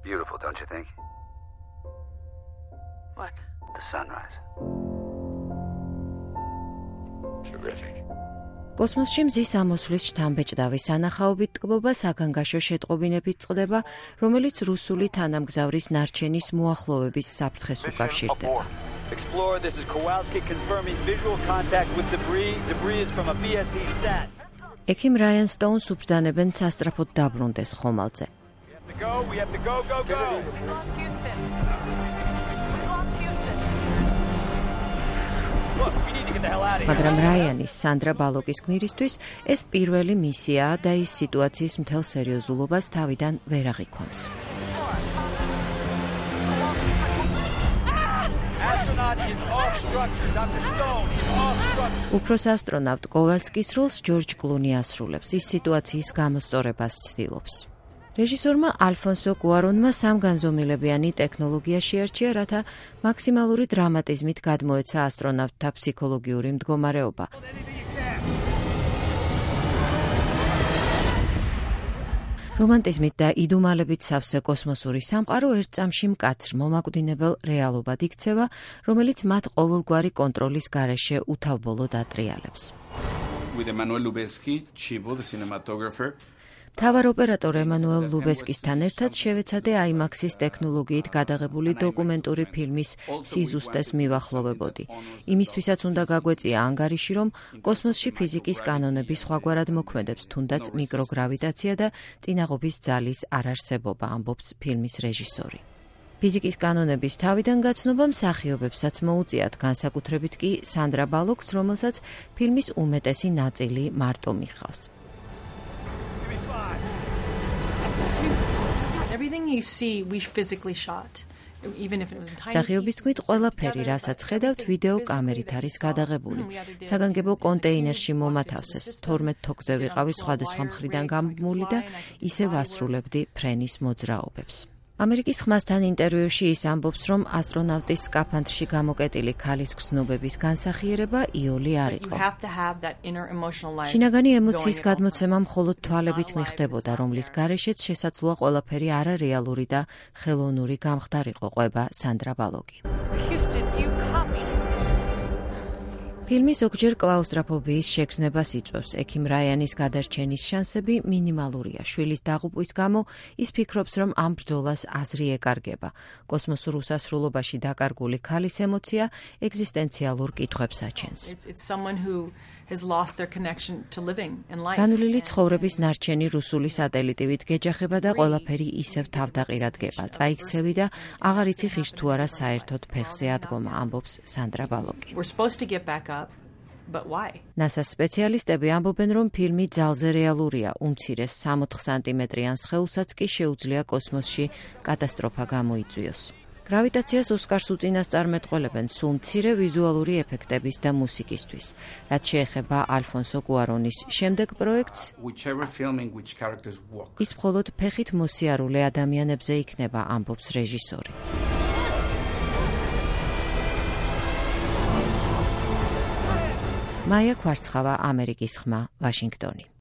Beautiful, don't you think? What? The sunrise. Terrific. კოსმოსში მზის ამოსვლის შთამბეჭდავი სანახაობით ტკბობა საგანგაშო შეტყობინებით წყდება, რომელიც რუსული თანამგზავრის ნარჩენის მოახლოების საფრთხეს უკავშირდება. Explorer, this is Kowalski confirming visual contact with debris. Debris is from a BSE sat. ექიმ რაიან სტოუნს უბრძანებენ სასწრაფოდ დაბრუნდეს ხომალდზე. We have to go. We lost Houston. Look, we need to get the hell out of here. მაგრამ რაიანის სანდრა ბალოკის გმირისთვის ეს პირველი მისიაა და ის სიტუაციის მთელ სერიოზულობას თავიდან ვერ აღიქვამს. Astronaut is off structure. Dr. Stone is off structure. უფროს ასტრონავტ კოვალსკის როლს ჯორჯ კლუნი ასრულებს. ის სიტუაციის გამოსწორებას ცდილობს. რეჟისორმა ალფონსო კუარონმა სამგანზომილებიანი ტექნოლოგია შეარჩია, რათა მაქსიმალური დრამატიზმით გადმოეცა ასტრონავტთა ფსიქოლოგიური მდგომარეობა. რომანტიზმით და იდუმალებით სავსე კოსმოსური სამყარო ერთ წამში მკაცრ მომაკვდინებელ რეალობად იქცევა, რომელიც მათ ყოველგვარი კონტროლის გარეშე უთავბოლოდ ატრიალებს. With Emanuel Lubezki, Chibo, the cinematographer. თავარ ოპერატორ ემანუელ ლუბესკისთან ერთად შევეცადე IMAX-ის ტექნოლოგიით გადაღებული დოკუმენტური ფილმის სიზუსტეს მივახლოვებოდი. იმისთვისაც უნდა გაგვეწია ანგარიში, რომ კოსმოსში ფიზიკის კანონები სხვაგვარად მოქმედებს, თუნდაც მიკროგრავიტაცია და წინაღობის ძალის არარსებობა, ამბობს ფილმის რეჟისორი. ფიზიკის კანონების თავიდან გაცნობა მსახიობებსაც მოუწიათ, განსაკუთრებით კი სანდრა ბალოკს, რომელსაც ფილმის უმეტესი ნაწილი მარტო მიჰყავს. Everything you see, we physically shot. Even if it was entirely. სახიობის თქმით, ყველაფერი, რასაც ხედავთ, ვიდეო კამერით არის გადაღებული. საგანგებო კონტეინერში მომათავსეს, 12 თოქზე ვიყავი სხვადასხვა მხრიდან გამმული და ისევ ასრულებდი ფრენის მოძრაობებს. ამერიკის ხმასთან ინტერვიუში ის ამბობს, რომ ასტრონავტის სკაფანდრში გამოკეტილი ქალის გრძნობების განსახიერება იოლი არ იყო. შინაგანი ემოციის გადმოცემა მხოლოდ თვალებით მიხდებოდა, რომლის გარეშეც შესაძლოა ყველაფერი არარეალური და ხელოვნური გამხდარიყო, ყვება სანდრა ბალოკი. ფილმი ზოგჯერ კლაუსტროფობიის შეგრძნებას იწვევს. ექიმ რაიანის გადარჩენის შანსები მინიმალურია. შვილის დაღუპვის გამო ის ფიქრობს, რომ ამ ბრძოლას აზრი ეკარგება. კოსმოსურ უსასრულობაში დაკარგული ქალის ემოცია ეგზისტენციალურ კითხვებს აჩენს. განვლილი ცხოვრების ნარჩენი რუსული სატელიტივით გეჯახება და ყველაფერი ისევ თავდაყირად გება. წაიქცევი და აღარ იცი ხის თუ არა საერთოდ ფეხზე ადგომა, ამბობს სანდრა ბალოკი. But why? NASA სპეციალისტები ამბობენ, რომ ფილმი ძალზე რეალურია, უმცირეს 60 სანტიმეტრიან სხეულსაც კი შეუძლია კოსმოსში კატასტროფა გამოიწვიოს. გრავიტაციას ოსკარს უწინასწარმეტყველებენ სულ მცირე ვიზუალური ეფექტების და მუსიკისთვის. რაც შეეხება ალფონსო კუარონის შემდეგ პროექტს, ის მხოლოდ ფეხით მოსიარულე ადამიანებზე იქნება, ამბობს რეჟისორი. მაია ქვარცხავა, ამერიკის ხმა, ვაშინგტონი.